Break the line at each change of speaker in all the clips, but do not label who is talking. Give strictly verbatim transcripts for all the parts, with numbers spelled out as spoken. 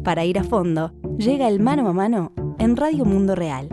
Para ir a fondo, llega el Mano a Mano en Radio Mundo Real.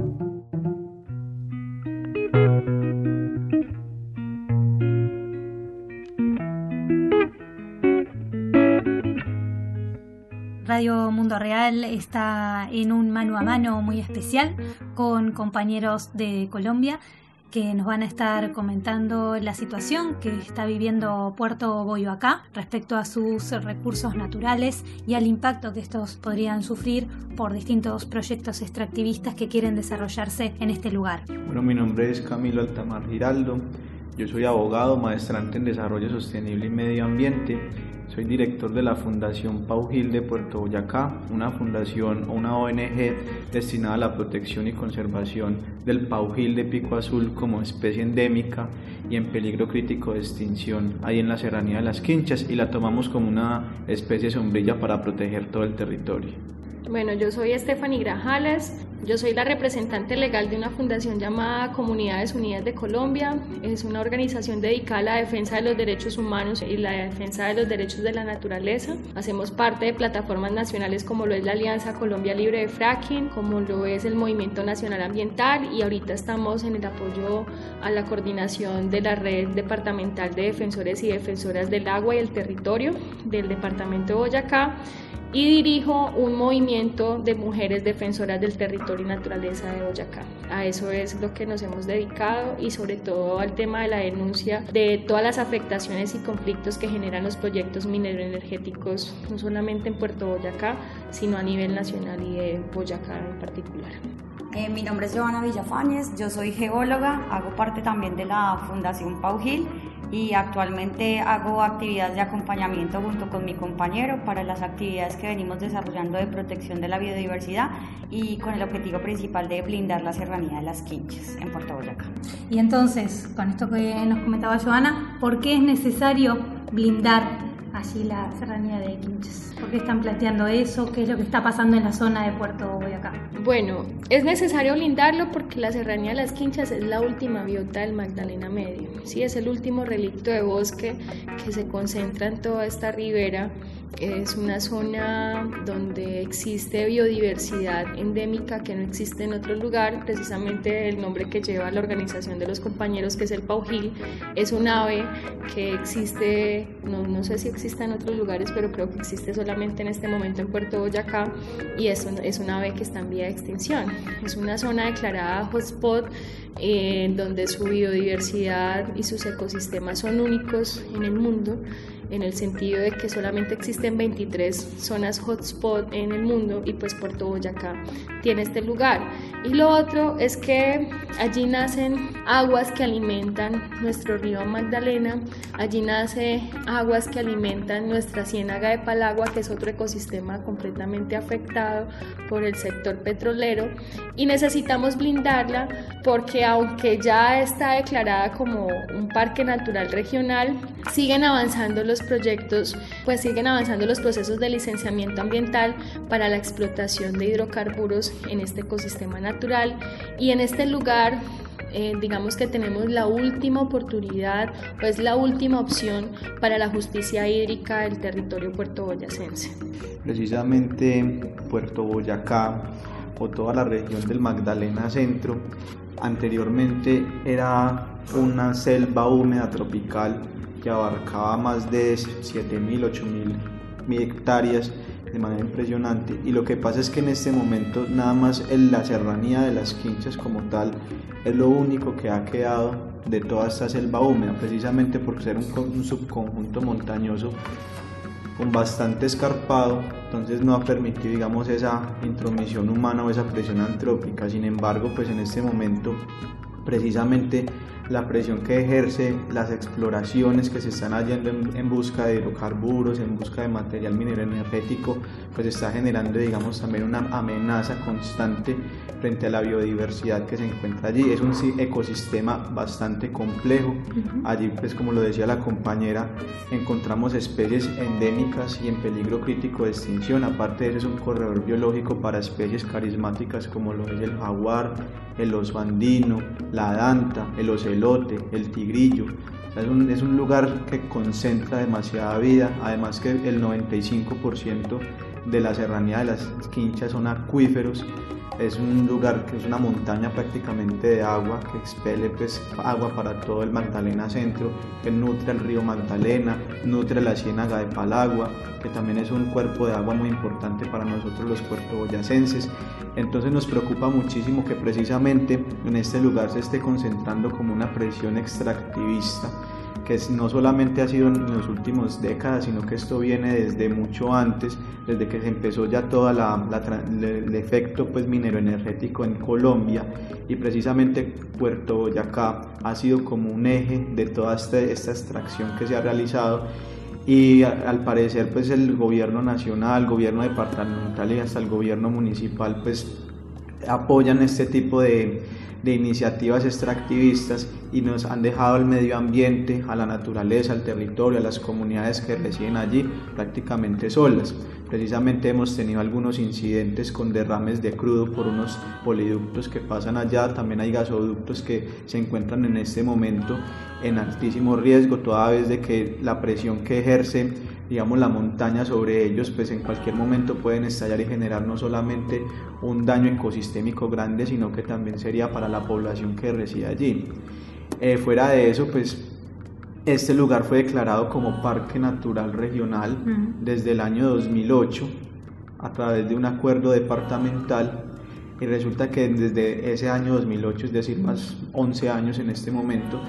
Radio Mundo Real está en un mano a mano muy especial con compañeros de Colombia que nos van a estar comentando la situación que está viviendo Puerto Boyacá respecto a sus recursos naturales y al impacto que estos podrían sufrir por distintos proyectos extractivistas que quieren desarrollarse en este lugar.
Bueno, mi nombre es Camilo Altamar Giraldo, yo soy abogado, maestrante en Desarrollo Sostenible y Medio Ambiente. Soy director de la Fundación Paujil de Puerto Boyacá, una fundación o una O N G destinada a la protección y conservación del paujil de pico azul como especie endémica y en peligro crítico de extinción ahí en la serranía de las Quinchas, y la tomamos como una especie sombrilla para proteger todo el territorio.
Bueno, yo soy Stephanie Grajales, yo soy la representante legal de una fundación llamada Comunidades Unidas de Colombia. Es una organización dedicada a la defensa de los derechos humanos y la defensa de los derechos de la naturaleza. Hacemos parte de plataformas nacionales como lo es la Alianza Colombia Libre de Fracking, como lo es el Movimiento Nacional Ambiental, y ahorita estamos en el apoyo a la coordinación de la Red Departamental de Defensores y Defensoras del Agua y el Territorio del Departamento de Boyacá, y dirijo un movimiento de mujeres defensoras del territorio y naturaleza de Boyacá. A eso es lo que nos hemos dedicado, y sobre todo al tema de la denuncia de todas las afectaciones y conflictos que generan los proyectos mineroenergéticos, no solamente en Puerto Boyacá, sino a nivel nacional y de Boyacá en particular.
Eh, mi nombre es Joana Villafañez, yo soy geóloga, hago parte también de la Fundación Paujil y actualmente hago actividades de acompañamiento junto con mi compañero para las actividades que venimos desarrollando de protección de la biodiversidad y con el objetivo principal de blindar la serranía de las Quinchas en Puerto Boyacá.
Y entonces, con esto que nos comentaba Joana, ¿por qué es necesario blindar allí la serranía de Quinchas? ¿Por qué están planteando eso? ¿Qué es lo que está pasando en la zona de Puerto Boyacá?
Bueno, es necesario blindarlo porque la serranía de las Quinchas es la última biota del Magdalena Medio, ¿sí? Es el último relicto de bosque que se concentra en toda esta ribera. Es una zona donde existe biodiversidad endémica que no existe en otro lugar. Precisamente el nombre que lleva la organización de los compañeros, que es el paujil, es un ave que existe, no, no sé si existe en otros lugares, pero creo que existe solamente en este momento en Puerto Boyacá, y es un, es un ave que está en vía de extinción. Es una zona declarada hotspot eh, donde su biodiversidad y sus ecosistemas son únicos en el mundo, en el sentido de que solamente existen veintitrés zonas hotspot en el mundo, y pues Puerto Boyacá tiene este lugar. Y lo otro es que allí nacen aguas que alimentan nuestro río Magdalena, allí nace aguas que alimentan nuestra ciénaga de Palagua, que es otro ecosistema completamente afectado por el sector petrolero, y necesitamos blindarla porque aunque ya está declarada como un parque natural regional, siguen avanzando los proyectos, pues siguen avanzando los procesos de licenciamiento ambiental para la explotación de hidrocarburos en este ecosistema natural, y en este lugar eh, digamos que tenemos la última oportunidad, pues la última opción para la justicia hídrica del territorio puertoboyacense.
Precisamente Puerto Boyacá o toda la región del Magdalena Centro anteriormente era una selva húmeda tropical que abarcaba más de siete mil, ocho mil hectáreas de manera impresionante, y lo que pasa es que en este momento nada más en la serranía de las Quinchas como tal es lo único que ha quedado de toda esta selva húmeda, precisamente por ser un, un subconjunto montañoso con bastante escarpado, entonces no ha permitido, digamos, esa intromisión humana o esa presión antrópica. Sin embargo, pues en este momento precisamente la presión que ejerce las exploraciones que se están haciendo en, en busca de hidrocarburos, en busca de material minero energético, pues está generando, digamos, también una amenaza constante frente a la biodiversidad que se encuentra allí. Es un ecosistema bastante complejo. Allí, pues como lo decía la compañera, encontramos especies endémicas y en peligro crítico de extinción. Aparte de eso, es un corredor biológico para especies carismáticas como lo es el jaguar, el oso andino, la danta, el ocelote, el tigrillo. O sea, es, un, es un lugar que concentra demasiada vida, además que el noventa y cinco por ciento de la serranía de las Quinchas son acuíferos. Es un lugar que es una montaña prácticamente de agua que expele pues, agua para todo el Magdalena Centro, que nutre el río Magdalena, nutre la ciénaga de Palagua, que también es un cuerpo de agua muy importante para nosotros los puertoboyacenses. Entonces nos preocupa muchísimo que precisamente en este lugar se esté concentrando como una presión extractivista, que no solamente ha sido en las últimas décadas, sino que esto viene desde mucho antes, desde que se empezó ya todo el efecto pues, minero-energético en Colombia, y precisamente Puerto Boyacá ha sido como un eje de toda este, esta extracción que se ha realizado, y al parecer pues, el gobierno nacional, el gobierno departamental y hasta el gobierno municipal pues, apoyan este tipo de de iniciativas extractivistas y nos han dejado al medio ambiente, a la naturaleza, al territorio, a las comunidades que residen allí prácticamente solas. Precisamente hemos tenido algunos incidentes con derrames de crudo por unos poliductos que pasan allá, también hay gasoductos que se encuentran en este momento en altísimo riesgo, toda vez de que la presión que ejerce digamos la montaña sobre ellos pues en cualquier momento pueden estallar y generar no solamente un daño ecosistémico grande, sino que también sería para la población que reside allí. Eh, fuera de eso pues este lugar fue declarado como Parque Natural Regional uh-huh. desde el año dos mil ocho a través de un acuerdo departamental, y resulta que desde ese año dos mil ocho, es decir más once años en este momento,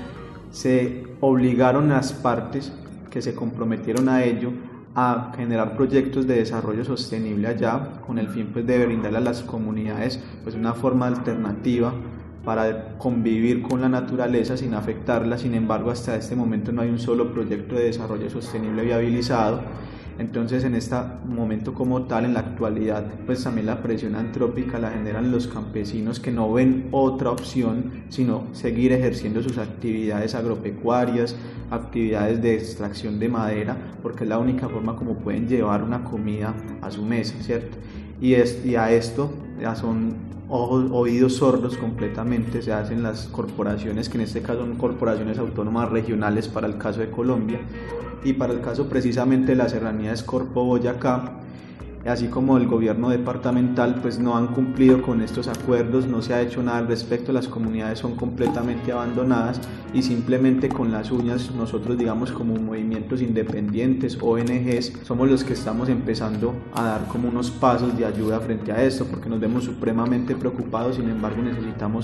se obligaron las partes que se comprometieron a ello a generar proyectos de desarrollo sostenible allá, con el fin pues, de brindarle a las comunidades pues, una forma alternativa para convivir con la naturaleza sin afectarla. Sin embargo, hasta este momento no hay un solo proyecto de desarrollo sostenible viabilizado. Entonces, en este momento como tal, en la actualidad, pues también la presión antrópica la generan los campesinos, que no ven otra opción sino seguir ejerciendo sus actividades agropecuarias, actividades de extracción de madera, porque es la única forma como pueden llevar una comida a su mesa, ¿cierto? Y, es, y a esto ya son ojos, oídos sordos completamente, se hacen las corporaciones, que en este caso son corporaciones autónomas regionales para el caso de Colombia, y para el caso precisamente de la serranía de Escorpo Boyacá, así como el gobierno departamental, pues no han cumplido con estos acuerdos, no se ha hecho nada al respecto, las comunidades son completamente abandonadas y simplemente con las uñas nosotros, digamos, como movimientos independientes, O N Ges, somos los que estamos empezando a dar como unos pasos de ayuda frente a esto, porque nos vemos supremamente preocupados. Sin embargo, necesitamos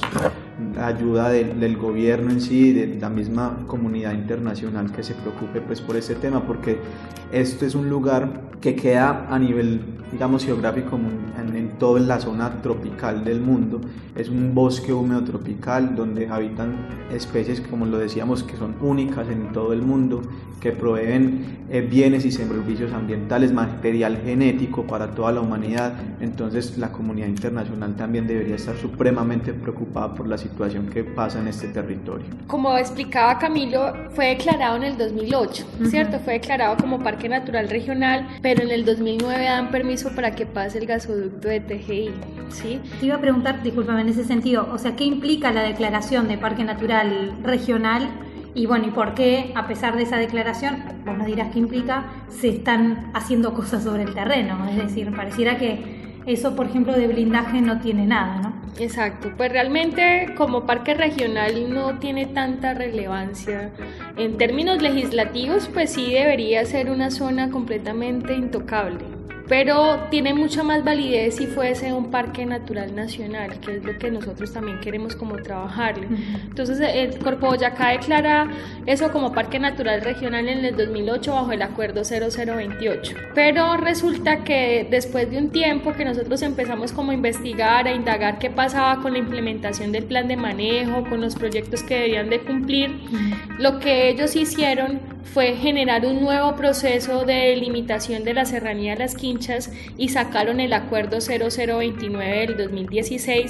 ayuda de, del gobierno en sí, de la misma comunidad internacional que se preocupe pues por este tema, porque esto es un lugar que queda a nivel, digamos, geográfico en, en toda la zona tropical del mundo. Es un bosque húmedo tropical donde habitan especies, como lo decíamos, que son únicas en todo el mundo, que proveen eh, bienes y servicios ambientales, material genético para toda la humanidad. Entonces la comunidad internacional también debería estar supremamente preocupada por la situación que pasa en este territorio.
Como explicaba Camilo, fue declarado en el dos mil ocho, uh-huh. ¿cierto? Fue declarado como Parque Natural Regional, pero en el dos mil nueve dan permiso para que pase el gasoducto de T G I, ¿sí?
Te iba a preguntar, discúlpame, en ese sentido, o sea, ¿qué implica la declaración de Parque Natural Regional? Y bueno, ¿y por qué, a pesar de esa declaración, vos nos dirás qué implica, se están haciendo cosas sobre el terreno? Es decir, pareciera que eso, por ejemplo, de blindaje no tiene nada, ¿no?
Exacto, pues realmente como parque regional no tiene tanta relevancia. En términos legislativos, pues sí debería ser una zona completamente intocable, pero tiene mucha más validez si fuese un parque natural nacional, que es lo que nosotros también queremos como trabajarle. Entonces el Corpo Boyacá declara eso como parque natural regional en el dos mil ocho bajo el acuerdo cero cero veintiocho, pero resulta que después de un tiempo que nosotros empezamos como a investigar, a indagar qué pasaba con la implementación del plan de manejo, con los proyectos que debían de cumplir, lo que ellos hicieron fue generar un nuevo proceso de delimitación de la serranía de las Quinchas y sacaron el acuerdo cero cero veintinueve del dos mil dieciséis,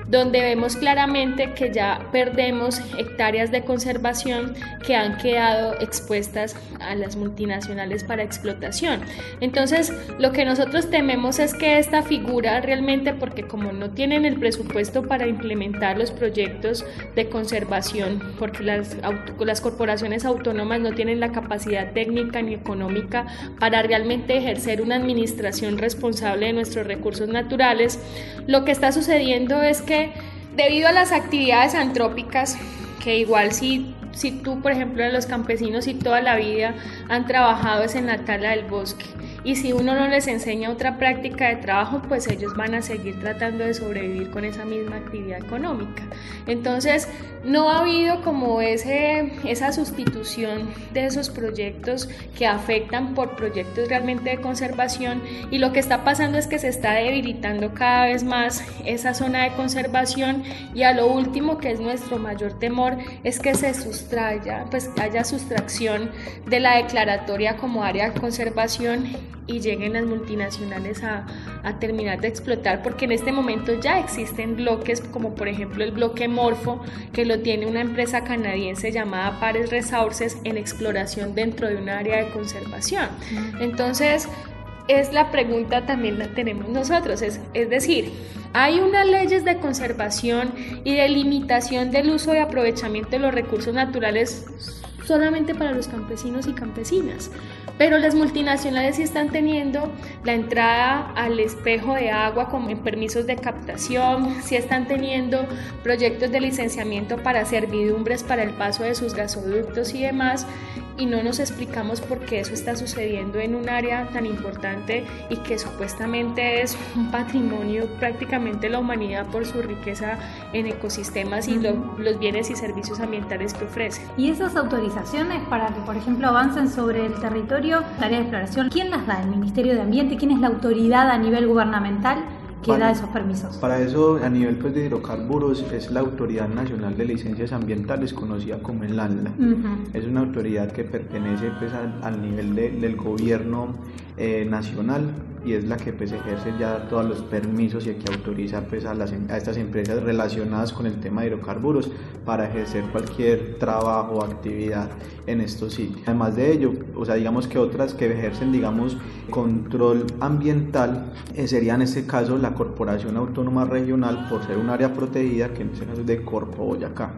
donde vemos claramente que ya perdemos hectáreas de conservación que han quedado expuestas a las multinacionales para explotación. Entonces, lo que nosotros tememos es que esta figura realmente, porque como no tienen el presupuesto para implementar los proyectos de conservación, porque las, las corporaciones autónomas no tienen la capacidad técnica ni económica para realmente ejercer una administración responsable de nuestros recursos naturales, lo que está sucediendo es que debido a las actividades antrópicas, que igual si, si tú, por ejemplo, los campesinos y toda la vida han trabajado es en la tala del bosque, y si uno no les enseña otra práctica de trabajo, pues ellos van a seguir tratando de sobrevivir con esa misma actividad económica. Entonces, no ha habido como ese, esa sustitución de esos proyectos que afectan por proyectos realmente de conservación, y lo que está pasando es que se está debilitando cada vez más esa zona de conservación, y a lo último, que es nuestro mayor temor, es que se sustraya, pues haya sustracción de la declaratoria como área de conservación y lleguen las multinacionales a, a terminar de explotar, porque en este momento ya existen bloques como por ejemplo el bloque Morfo, que lo tiene una empresa canadiense llamada Pares Resources en exploración dentro de un área de conservación. Entonces, es la pregunta también la tenemos nosotros, es, es decir, hay unas leyes de conservación y de limitación del uso y aprovechamiento de los recursos naturales solamente para los campesinos y campesinas, pero las multinacionales sí están teniendo la entrada al espejo de agua como en permisos de captación, sí están teniendo proyectos de licenciamiento para servidumbres para el paso de sus gasoductos y demás, y no nos explicamos por qué eso está sucediendo en un área tan importante y que supuestamente es un patrimonio prácticamente de la humanidad por su riqueza en ecosistemas y lo, los bienes y servicios ambientales que ofrece.
Y esas autorizaciones para que, por ejemplo, avancen sobre el territorio, tarea de exploración, ¿quién las da? ¿El Ministerio de Ambiente? ¿Quién es la autoridad a nivel gubernamental que
para,
da esos permisos?
Para eso, a nivel pues, de hidrocarburos, es la Autoridad Nacional de Licencias Ambientales, conocida como el ANLA. Uh-huh. Es una autoridad que pertenece pues, al, al nivel de, del gobierno eh, nacional, y es la que pues, ejerce ya todos los permisos y que autoriza pues, a, las, a estas empresas relacionadas con el tema de hidrocarburos para ejercer cualquier trabajo o actividad en estos sitios. Además de ello, o sea, digamos que otras que ejercen digamos control ambiental eh, sería en este caso la Corporación Autónoma Regional, por ser un área protegida, que en este caso es de Corpo Boyacá.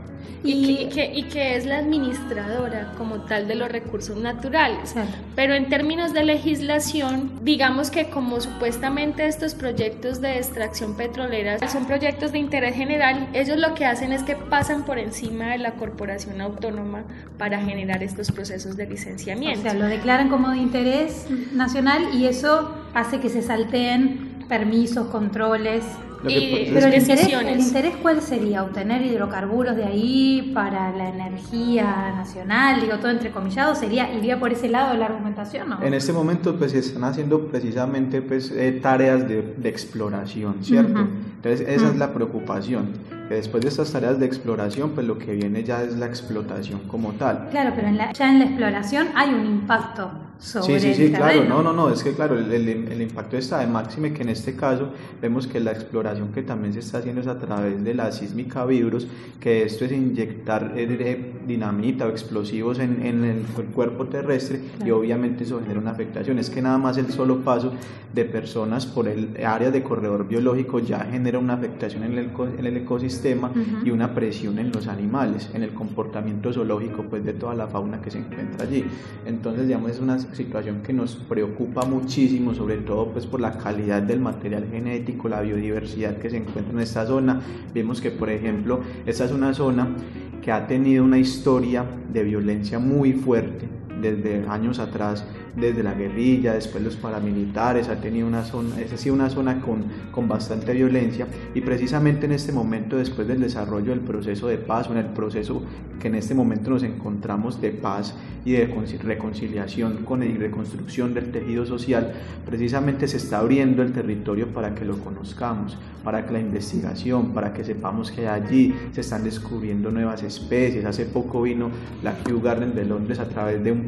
Y que, y que es la administradora como tal de los recursos naturales. Sí. Pero en términos de legislación, digamos que como supuestamente estos proyectos de extracción petrolera son proyectos de interés general, ellos lo que hacen es que pasan por encima de la corporación autónoma para generar estos procesos de licenciamiento.
O sea, lo declaran como de interés nacional y eso hace que se salteen permisos, controles.
Y
pero el interés, el interés ¿cuál sería? ¿Obtener hidrocarburos de ahí para la energía nacional? Digo, todo entrecomillado, sería, iría por ese lado de la argumentación, ¿no?
En este momento pues se están haciendo precisamente pues eh, tareas de, de exploración, ¿cierto? Uh-huh. Entonces esa uh-huh. es la preocupación, que después de estas tareas de exploración pues lo que viene ya es la explotación como tal.
Claro, pero en la, ya en la exploración hay un impacto sobre
sí, sí, sí,
el
claro,
terreno.
no, no, no, es que claro, el, el, el impacto está de máxime, que en este caso vemos que la exploración que también se está haciendo es a través de la sísmica Vibros, que esto es inyectar eh, dinamita o explosivos en, en el, el cuerpo terrestre, claro. Y obviamente eso genera una afectación. Es que nada más el solo paso de personas por el área de corredor biológico ya genera una afectación en el, en el ecosistema uh-huh. y una presión en los animales, en el comportamiento zoológico pues de toda la fauna que se encuentra allí. Entonces digamos es una situación que nos preocupa muchísimo, sobre todo pues por la calidad del material genético, la biodiversidad que se encuentra en esta zona. Vemos que por ejemplo esta es una zona que ha tenido una historia de violencia muy fuerte desde años atrás, desde la guerrilla, después los paramilitares, ha tenido una zona, es decir, una zona con, con bastante violencia, y precisamente en este momento, después del desarrollo del proceso de paz, o en el proceso que en este momento nos encontramos de paz y de reconciliación con y reconstrucción del tejido social, precisamente se está abriendo el territorio para que lo conozcamos, para que la investigación, para que sepamos que allí se están descubriendo nuevas especies. Hace poco vino la Kew Garden de Londres a través de un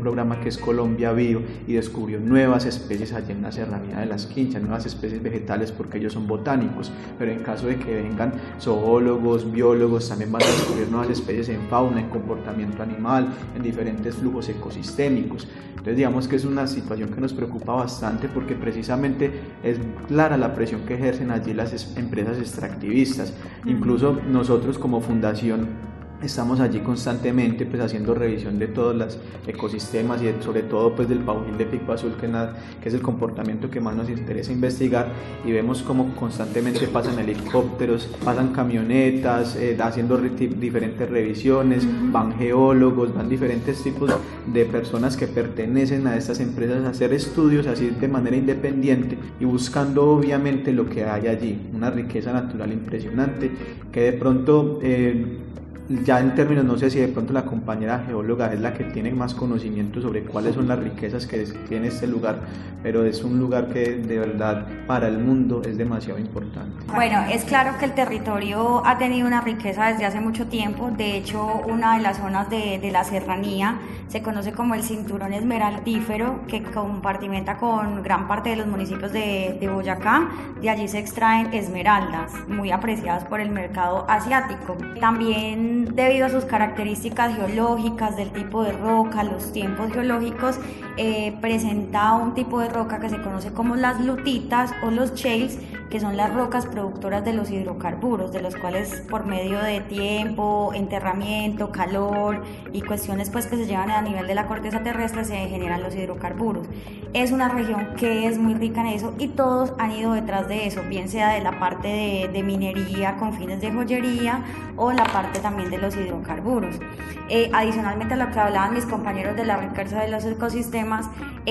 programa que es Colombia Bio y descubrió nuevas especies allí en la serranía de las Quinchas, nuevas especies vegetales porque ellos son botánicos, pero en caso de que vengan zoólogos, biólogos, también van a descubrir nuevas especies en fauna, en comportamiento animal, en diferentes flujos ecosistémicos. Entonces digamos que es una situación que nos preocupa bastante porque precisamente es clara la presión que ejercen allí las empresas extractivistas. Incluso nosotros como fundación estamos allí constantemente pues haciendo revisión de todos los ecosistemas y de, sobre todo pues del paujil de pico azul, que, na, que es el comportamiento que más nos interesa investigar, y vemos como constantemente pasan helicópteros, pasan camionetas eh, haciendo re, diferentes revisiones, uh-huh. van geólogos, van diferentes tipos de personas que pertenecen a estas empresas a hacer estudios así de manera independiente y buscando obviamente lo que hay allí, una riqueza natural impresionante que de pronto eh, ya en términos, no sé si de pronto la compañera geóloga es la que tiene más conocimiento sobre cuáles son las riquezas que tiene este lugar, pero es un lugar que de verdad para el mundo es demasiado importante.
Bueno, es claro que el territorio ha tenido una riqueza desde hace mucho tiempo. De hecho, una de las zonas de, de la serranía se conoce como el cinturón esmeraldífero, que compartimenta con gran parte de los municipios de, de Boyacá. De allí se extraen esmeraldas, muy apreciadas por el mercado asiático. También debido a sus características geológicas, del tipo de roca, los tiempos geológicos, eh, presenta un tipo de roca que se conoce como las lutitas o los shales, que son las rocas productoras de los hidrocarburos, de los cuales por medio de tiempo, enterramiento, calor y cuestiones pues que se llevan a nivel de la corteza terrestre se generan los hidrocarburos. Es una región que es muy rica en eso y todos han ido detrás de eso, bien sea de la parte de, de minería con fines de joyería o la parte también de los hidrocarburos. Eh, adicionalmente a lo que hablaban mis compañeros de la riqueza de los ecosistemas,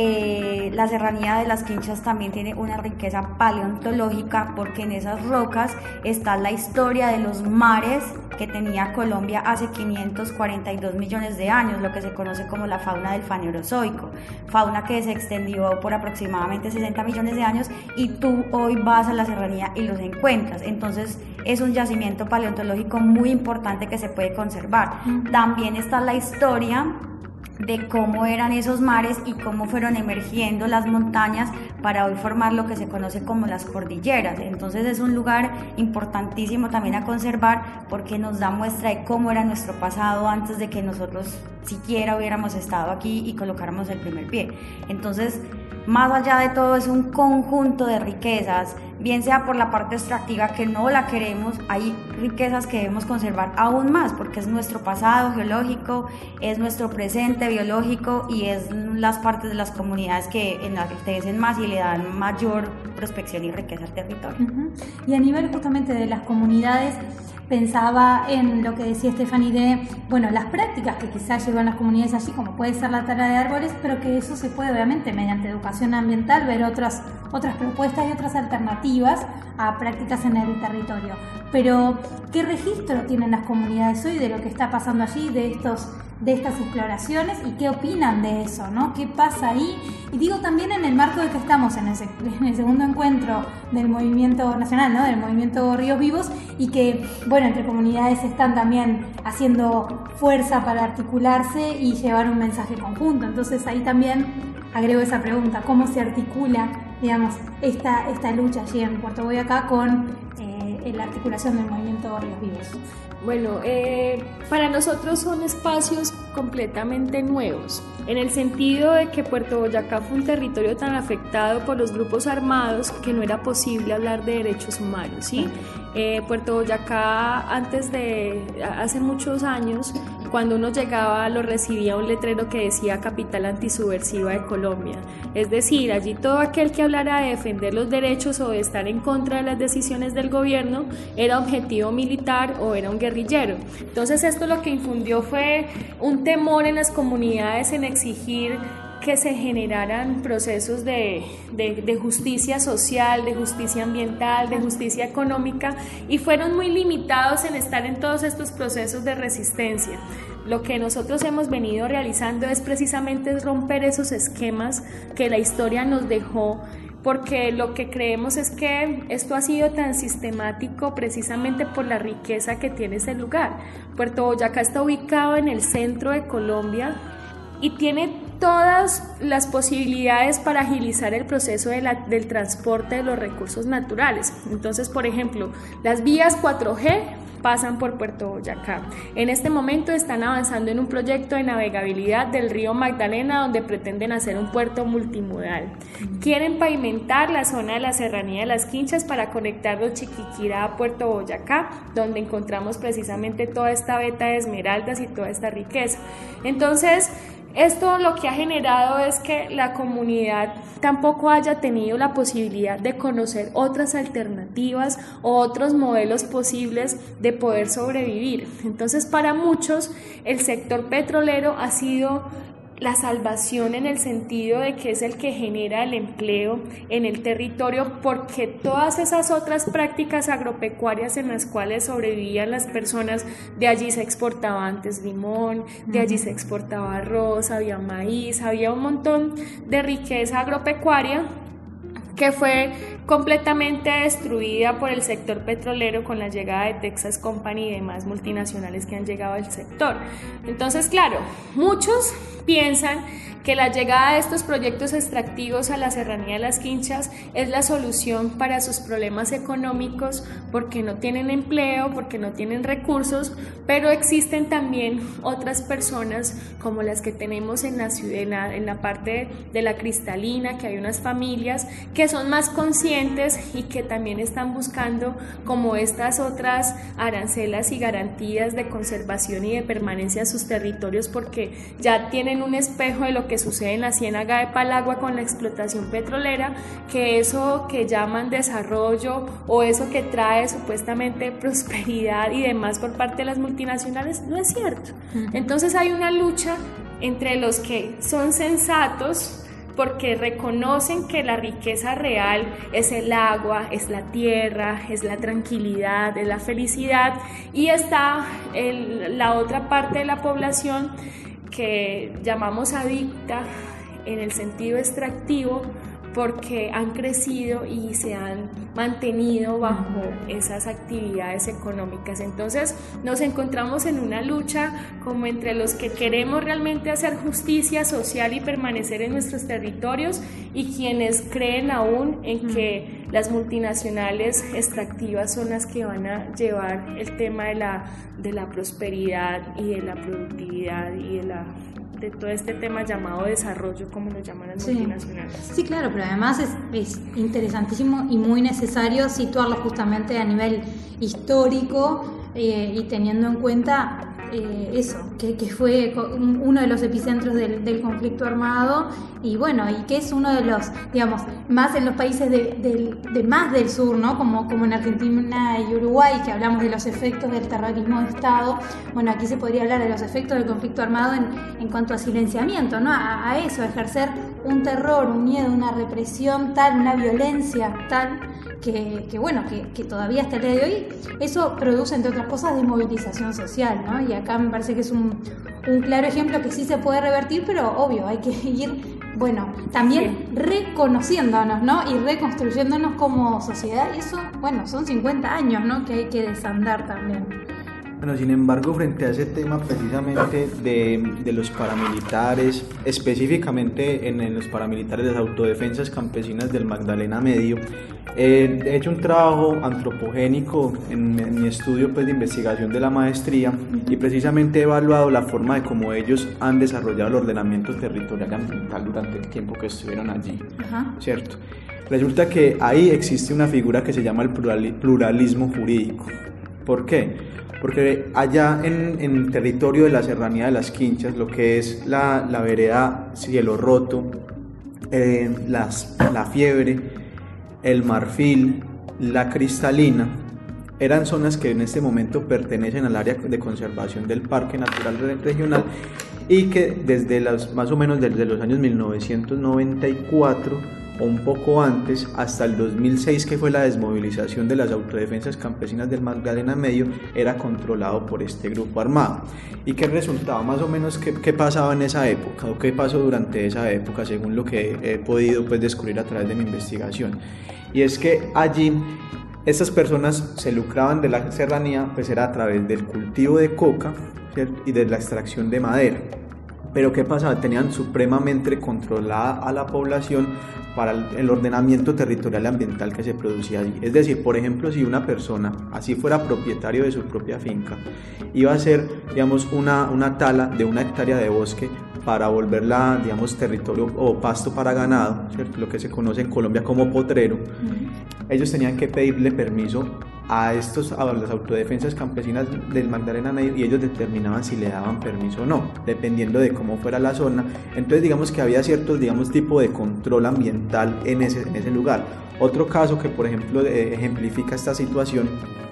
eh, la serranía de las Quinchas también tiene una riqueza paleontológica porque en esas rocas está la historia de los mares que tenía Colombia hace quinientos cuarenta y dos millones de años, lo que se conoce como la fauna del Fanerozoico, fauna que se extendió por aproximadamente sesenta millones de años y tú hoy vas a la serranía y los encuentras. Entonces es un yacimiento paleontológico muy importante que se puede conservar. También está la historia de cómo eran esos mares y cómo fueron emergiendo las montañas para hoy formar lo que se conoce como las cordilleras. Entonces es un lugar importantísimo también a conservar porque nos da muestra de cómo era nuestro pasado antes de que nosotros siquiera hubiéramos estado aquí y colocáramos el primer pie. Entonces, más allá de todo, es un conjunto de riquezas, bien sea por la parte extractiva que no la queremos, hay riquezas que debemos conservar aún más porque es nuestro pasado geológico, es nuestro presente biológico y es las partes de las comunidades que enaltecen más y le dan mayor prospección y riqueza al territorio.
Uh-huh. Y a nivel justamente de las comunidades, pensaba en lo que decía Stephanie de, bueno, las prácticas que quizás llevan las comunidades allí, como puede ser la tala de árboles, pero que eso se puede obviamente mediante educación ambiental ver otras, otras propuestas y otras alternativas a prácticas en el territorio. Pero, ¿qué registro tienen las comunidades hoy de lo que está pasando allí, de estos de estas exploraciones y qué opinan de eso, ¿no? ¿Qué pasa ahí? Y digo también en el marco de que estamos en el, en el segundo encuentro del movimiento nacional, ¿no? Del movimiento Ríos Vivos y que, bueno, entre comunidades están también haciendo fuerza para articularse y llevar un mensaje conjunto. Entonces ahí también agrego esa pregunta, ¿cómo se articula, digamos, esta, esta lucha allí en Puerto Boyacá con eh, la articulación del movimiento Ríos Vivos?
Bueno, eh, para nosotros son espacios completamente nuevos, en el sentido de que Puerto Boyacá fue un territorio tan afectado por los grupos armados que no era posible hablar de derechos humanos, ¿sí? Eh, Puerto Boyacá, antes de, hace muchos años, cuando uno llegaba lo recibía un letrero que decía capital antisubversiva de Colombia, es decir, allí todo aquel que hablara de defender los derechos o de estar en contra de las decisiones del gobierno era objetivo militar o era un guerrillero. Entonces esto lo que infundió fue un temor en las comunidades en exigir que se generaran procesos de, de, de justicia social, de justicia ambiental, de justicia económica, y fueron muy limitados en estar en todos estos procesos de resistencia. Lo que nosotros hemos venido realizando es precisamente romper esos esquemas que la historia nos dejó, porque lo que creemos es que esto ha sido tan sistemático precisamente por la riqueza que tiene ese lugar. Puerto Boyacá está ubicado en el centro de Colombia y tiene todas las posibilidades para agilizar el proceso de la, del transporte de los recursos naturales. Entonces, por ejemplo, las vías cuatro G pasan por Puerto Boyacá. En este momento están avanzando en un proyecto de navegabilidad del río Magdalena, donde pretenden hacer un puerto multimodal. Quieren pavimentar la zona de la Serranía de las Quinchas para conectar de Chiquiquirá a Puerto Boyacá, donde encontramos precisamente toda esta veta de esmeraldas y toda esta riqueza. Entonces, esto lo que ha generado es que la comunidad tampoco haya tenido la posibilidad de conocer otras alternativas o otros modelos posibles de poder sobrevivir. Entonces, para muchos, el sector petrolero ha sido la salvación en el sentido de que es el que genera el empleo en el territorio, porque todas esas otras prácticas agropecuarias en las cuales sobrevivían las personas, de allí se exportaba antes limón, de allí se exportaba arroz, había maíz, había un montón de riqueza agropecuaria que fue completamente destruida por el sector petrolero con la llegada de Texas Company y demás multinacionales que han llegado al sector. Entonces, claro, muchos piensan que la llegada de estos proyectos extractivos a la Serranía de las Quinchas es la solución para sus problemas económicos, porque no tienen empleo, porque no tienen recursos, pero existen también otras personas como las que tenemos en la ciudad, en la, en la parte de la Cristalina, que hay unas familias que son más conscientes y que también están buscando como estas otras arancelas y garantías de conservación y de permanencia en sus territorios, porque ya tienen un espejo de lo que que sucede en la ciénaga de Palagua con la explotación petrolera, que eso que llaman desarrollo o eso que trae supuestamente prosperidad y demás por parte de las multinacionales no es cierto. Entonces hay una lucha entre los que son sensatos, porque reconocen que la riqueza real es el agua, es la tierra, es la tranquilidad, es la felicidad, y está el, la otra parte de la población que llamamos adicta en el sentido extractivo, porque han crecido y se han mantenido bajo esas actividades económicas. Entonces nos encontramos en una lucha como entre los que queremos realmente hacer justicia social y permanecer en nuestros territorios, y quienes creen aún en que las multinacionales extractivas son las que van a llevar el tema de la, de la prosperidad y de la productividad y de la de todo este tema llamado desarrollo, como lo llaman las
sí.
multinacionales.
Sí, claro, pero además es, es interesantísimo y muy necesario situarlo justamente a nivel histórico eh, y teniendo en cuenta eh, eso, que, que fue uno de los epicentros del, del conflicto armado, y bueno, y que es uno de los, digamos, más en los países de, de, de más del sur, ¿no? Como, como en Argentina y Uruguay, que hablamos de los efectos del terrorismo de Estado. Bueno, aquí se podría hablar de los efectos del conflicto armado en, en cuanto a silenciamiento, ¿no? A, a eso, a ejercer un terror, un miedo, una represión tal, una violencia tal, que, que bueno, que, que todavía hasta el día de hoy eso produce, entre otras cosas, desmovilización social, ¿no? Y acá me parece que es un, un claro ejemplo que sí se puede revertir, pero obvio, hay que ir, bueno, también sí. reconociéndonos, ¿no? Y reconstruyéndonos como sociedad, y eso, bueno, son cincuenta años, ¿no? Que hay que desandar también.
Bueno, sin embargo, frente a ese tema precisamente de, de los paramilitares, específicamente en, en los paramilitares de las autodefensas campesinas del Magdalena Medio, eh, he hecho un trabajo antropogénico en, en mi estudio pues, de investigación de la maestría, y precisamente he evaluado la forma de cómo ellos han desarrollado el ordenamiento territorial ambiental durante el tiempo que estuvieron allí, uh-huh. ¿cierto? Resulta que ahí existe una figura que se llama el pluralismo jurídico. ¿Por qué? Porque allá en, en el territorio de la Serranía de las Quinchas, lo que es la, la vereda Cielo Roto, eh, las, la Fiebre, el Marfil, la Cristalina, eran zonas que en este momento pertenecen al área de conservación del Parque Natural Regional, y que desde las, más o menos desde los años mil novecientos noventa y cuatro o un poco antes, hasta el dos mil seis, que fue la desmovilización de las autodefensas campesinas del Magdalena Medio, era controlado por este grupo armado. ¿Y qué resultaba? Más o menos, ¿qué, qué pasaba en esa época? ¿O qué pasó durante esa época, según lo que he podido pues, descubrir a través de mi investigación? Y es que allí estas personas se lucraban de la serranía, pues era a través del cultivo de coca, ¿cierto? Y de la extracción de madera. Pero ¿qué pasaba? Tenían supremamente controlada a la población para el ordenamiento territorial y ambiental que se producía allí. Es decir, por ejemplo, si una persona, así fuera propietario de su propia finca, iba a hacer, digamos, una, una tala de una hectárea de bosque para volverla, digamos, territorio o pasto para ganado, ¿cierto? Lo que se conoce en Colombia como potrero, uh-huh. Ellos tenían que pedirle permiso a, estos, a las autodefensas campesinas del Magdalena Medio y ellos determinaban si le daban permiso o no, dependiendo de cómo fuera la zona. Entonces digamos que había ciertos, digamos, tipo de control ambiental en ese, en ese lugar. Otro caso que por ejemplo eh, ejemplifica esta situación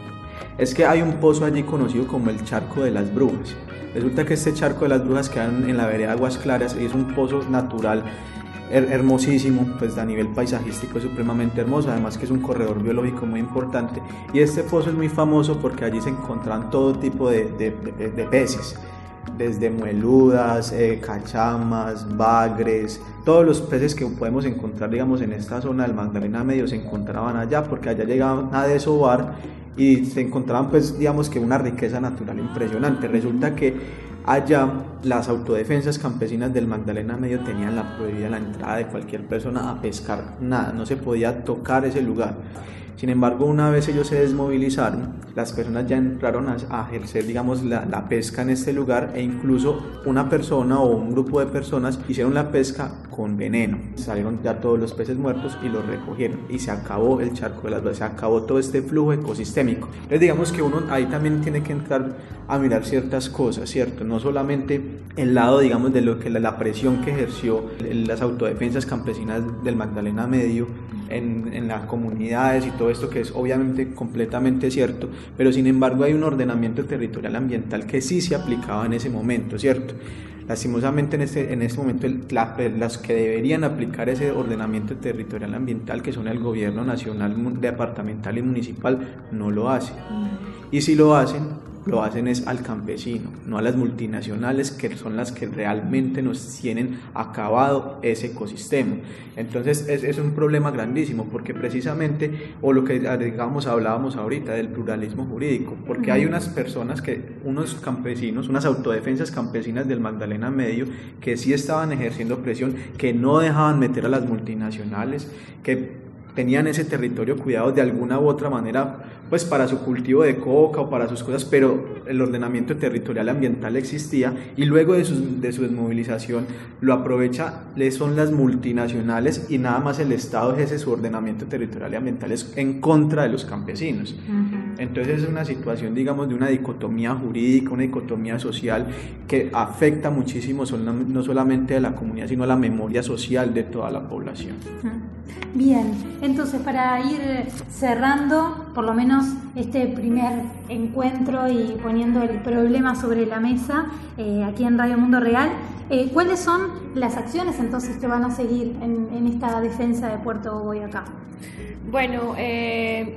es que hay un pozo allí conocido como el Charco de las Brujas. Resulta que este Charco de las Brujas queda en la vereda Aguas Claras y es un pozo natural hermosísimo, pues a nivel paisajístico es supremamente hermoso, además que es un corredor biológico muy importante, y este pozo es muy famoso porque allí se encontraban todo tipo de, de, de, de peces, desde mueludas, eh, cachamas, bagres, todos los peces que podemos encontrar, digamos, en esta zona del Magdalena Medio se encontraban allá, porque allá llegaban a desovar y se encontraban, pues, digamos que una riqueza natural impresionante. Resulta que allá las autodefensas campesinas del Magdalena Medio tenían la prohibida la entrada de cualquier persona a pescar nada, no se podía tocar ese lugar. Sin embargo, una vez ellos se desmovilizaron, las personas ya entraron a, a ejercer, digamos, la, la pesca en este lugar, e incluso una persona o un grupo de personas hicieron la pesca con veneno. Salieron ya todos los peces muertos y los recogieron y se acabó el Charco de las Brujas, se acabó todo este flujo ecosistémico. Entonces digamos que uno ahí también tiene que entrar a mirar ciertas cosas, ¿cierto? No solamente el lado, digamos, de lo que la, la presión que ejerció las autodefensas campesinas del Magdalena Medio en, en las comunidades y todo esto, que es obviamente completamente cierto, pero sin embargo hay un ordenamiento territorial ambiental que sí se aplicaba en ese momento, ¿cierto? Lastimosamente en este, en este momento la, las que deberían aplicar ese ordenamiento territorial ambiental, que son el gobierno nacional, departamental y municipal, no lo hacen. Y si lo hacen, lo hacen es al campesino, no a las multinacionales, que son las que realmente nos tienen acabado ese ecosistema. Entonces es, es un problema grandísimo, porque precisamente, o lo que digamos hablábamos ahorita del pluralismo jurídico, porque hay unas personas que, unos campesinos, unas autodefensas campesinas del Magdalena Medio, que sí estaban ejerciendo presión, que no dejaban meter a las multinacionales, que tenían ese territorio cuidado de alguna u otra manera, pues para su cultivo de coca o para sus cosas, pero el ordenamiento territorial ambiental existía, y luego de su, de su desmovilización lo aprovecha, son las multinacionales, y nada más el Estado ejerce su ordenamiento territorial y ambiental en contra de los campesinos. Uh-huh. Entonces es una situación, digamos, de una dicotomía jurídica, una dicotomía social que afecta muchísimo no solamente a la comunidad, sino a la memoria social de toda la población.
Uh-huh. Bien, entonces para ir cerrando por lo menos este primer encuentro y poniendo el problema sobre la mesa eh, aquí en Radio Mundo Real, eh, ¿cuáles son las acciones entonces que van a seguir en, en esta defensa de Puerto Boyacá?
Bueno, eh,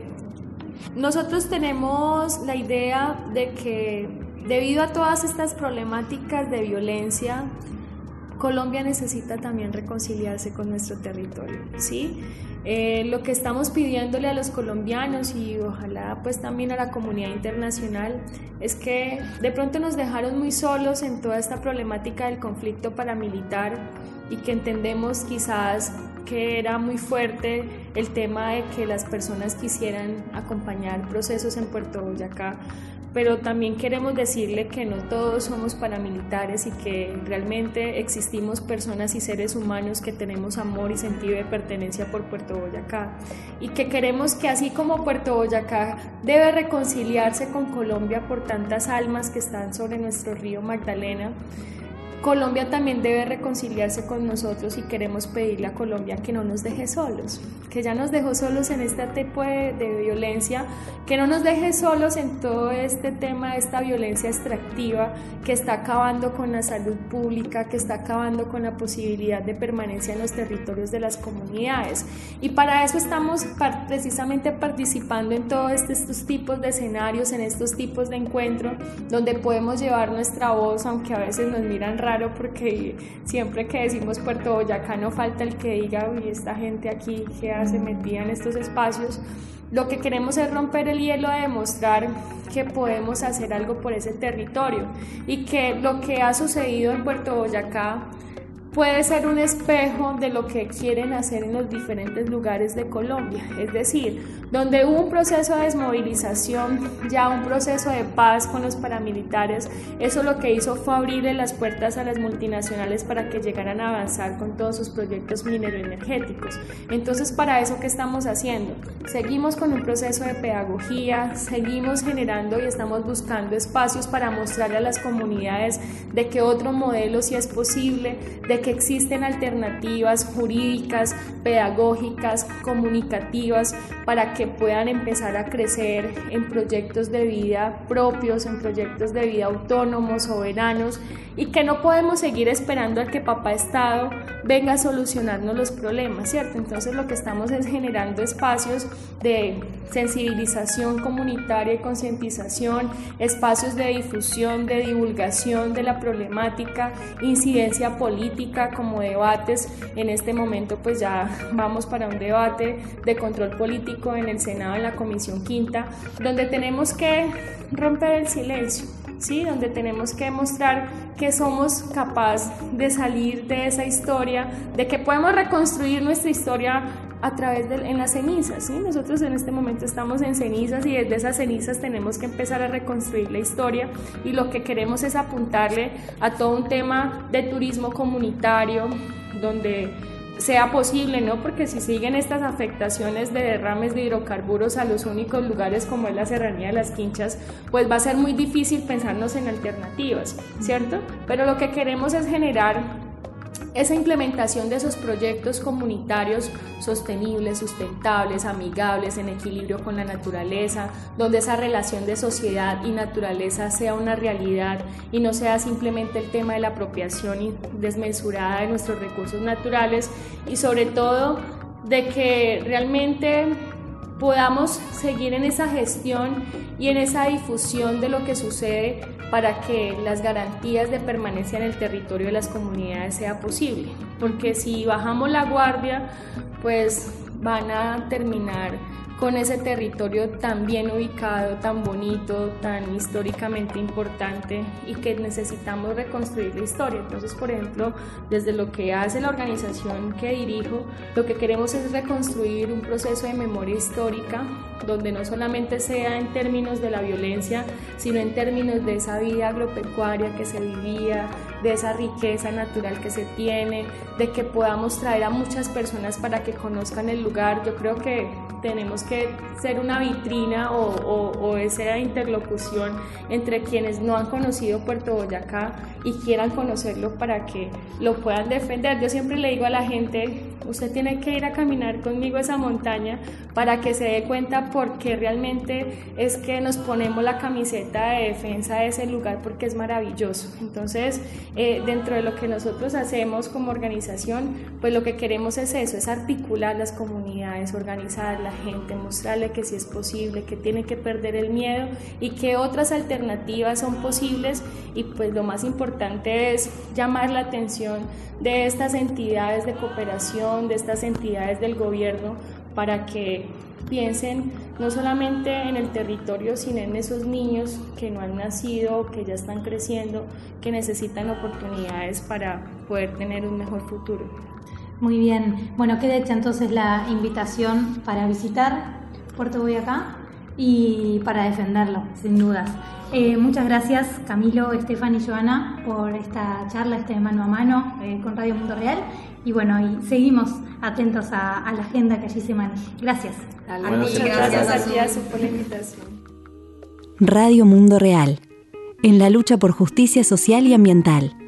nosotros tenemos la idea de que debido a todas estas problemáticas de violencia, Colombia necesita también reconciliarse con nuestro territorio, ¿sí? Eh, lo que estamos pidiéndole a los colombianos y ojalá pues también a la comunidad internacional es que de pronto nos dejaron muy solos en toda esta problemática del conflicto paramilitar, y que entendemos quizás que era muy fuerte el tema de que las personas quisieran acompañar procesos en Puerto Boyacá, pero también queremos decirle que no todos somos paramilitares y que realmente existimos personas y seres humanos que tenemos amor y sentido de pertenencia por Puerto Boyacá, y que queremos que así como Puerto Boyacá debe reconciliarse con Colombia por tantas almas que están sobre nuestro río Magdalena, Colombia también debe reconciliarse con nosotros, y queremos pedirle a Colombia que no nos deje solos, que ya nos dejó solos en este tipo de, de violencia, que no nos deje solos en todo este tema de esta violencia extractiva que está acabando con la salud pública, que está acabando con la posibilidad de permanencia en los territorios de las comunidades. Y para eso estamos precisamente participando en todos estos tipos de escenarios, en estos tipos de encuentros, donde podemos llevar nuestra voz, aunque a veces nos miran raro, porque siempre que decimos Puerto Boyacá no falta el que diga, uy, esta gente aquí que hace metida en estos espacios, lo que queremos es romper el hielo de demostrar que podemos hacer algo por ese territorio y que lo que ha sucedido en Puerto Boyacá puede ser un espejo de lo que quieren hacer en los diferentes lugares de Colombia, es decir, donde hubo un proceso de desmovilización, ya un proceso de paz con los paramilitares, eso lo que hizo fue abrirle las puertas a las multinacionales para que llegaran a avanzar con todos sus proyectos mineroenergéticos. Entonces, para eso, ¿qué estamos haciendo? Seguimos con un proceso de pedagogía, seguimos generando y estamos buscando espacios para mostrarle a las comunidades de que otro modelo sí es posible, de que existen alternativas jurídicas, pedagógicas, comunicativas para que puedan empezar a crecer en proyectos de vida propios, en proyectos de vida autónomos, soberanos, y que no podemos seguir esperando a que papá Estado venga a solucionarnos los problemas, ¿cierto? Entonces lo que estamos es generando espacios de sensibilización comunitaria y concientización, espacios de difusión, de divulgación de la problemática, incidencia política como debates. En este momento pues ya vamos para un debate de control político en el Senado, en la Comisión Quinta, donde tenemos que romper el silencio, ¿sí? Donde tenemos que mostrar que somos capaces de salir de esa historia, de que podemos reconstruir nuestra historia a través de en las cenizas, ¿sí? Nosotros en este momento estamos en cenizas y desde esas cenizas tenemos que empezar a reconstruir la historia, y lo que queremos es apuntarle a todo un tema de turismo comunitario donde sea posible, ¿no? Porque si siguen estas afectaciones de derrames de hidrocarburos a los únicos lugares como es la Serranía de las Quinchas, pues va a ser muy difícil pensarnos en alternativas, ¿cierto? Pero lo que queremos es generar esa implementación de esos proyectos comunitarios sostenibles, sustentables, amigables, en equilibrio con la naturaleza, donde esa relación de sociedad y naturaleza sea una realidad y no sea simplemente el tema de la apropiación desmesurada de nuestros recursos naturales, y sobre todo de que realmente podamos seguir en esa gestión y en esa difusión de lo que sucede para que las garantías de permanencia en el territorio de las comunidades sea posible, porque si bajamos la guardia, pues van a terminar con ese territorio tan bien ubicado, tan bonito, tan históricamente importante, y que necesitamos reconstruir la historia. Entonces, por ejemplo, desde lo que hace la organización que dirijo, lo que queremos es reconstruir un proceso de memoria histórica donde no solamente sea en términos de la violencia, sino en términos de esa vida agropecuaria que se vivía, de esa riqueza natural que se tiene, de que podamos traer a muchas personas para que conozcan el lugar. Yo creo que tenemos que ser una vitrina o, o, o esa interlocución entre quienes no han conocido Puerto Boyacá y quieran conocerlo para que lo puedan defender. Yo siempre le digo a la gente, usted tiene que ir a caminar conmigo esa montaña para que se dé cuenta por qué realmente es que nos ponemos la camiseta de defensa de ese lugar, porque es maravilloso. Entonces, eh, dentro de lo que nosotros hacemos como organización, pues lo que queremos es eso, es articular las comunidades, organizar la gente, mostrarle que sí es posible, que tiene que perder el miedo y que otras alternativas son posibles. Y pues lo más importante es llamar la atención de estas entidades de cooperación, de estas entidades del gobierno, para que piensen no solamente en el territorio, sino en esos niños que no han nacido, que ya están creciendo, que necesitan oportunidades para poder tener un mejor futuro.
Muy bien, bueno, queda hecha entonces la invitación para visitar Puerto Boyacá y para defenderlo, sin dudas. Eh, muchas gracias, Camilo, Estefan y Joana, por esta charla, este mano a mano eh, con Radio Mundo Real. Y bueno, y seguimos atentos a, a la agenda que allí se maneje. Gracias.
Bueno,
Muchas
gracias,
gracias por la invitación.
Radio Mundo Real, en la lucha por justicia social y ambiental.